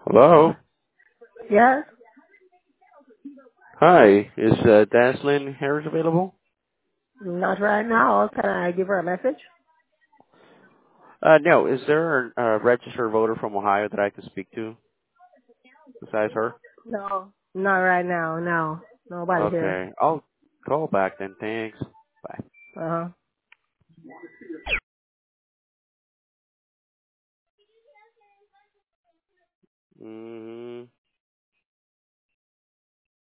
Hello. Yes, Hi. Is Daslin Harris available? not right now. Can I give her a message? No. Is there a registered voter from Ohio that I can speak to besides her? No. Not right now, no. Nobody here. Okay. I'll call back then. Thanks. Bye. Uh-huh. Mm-hmm.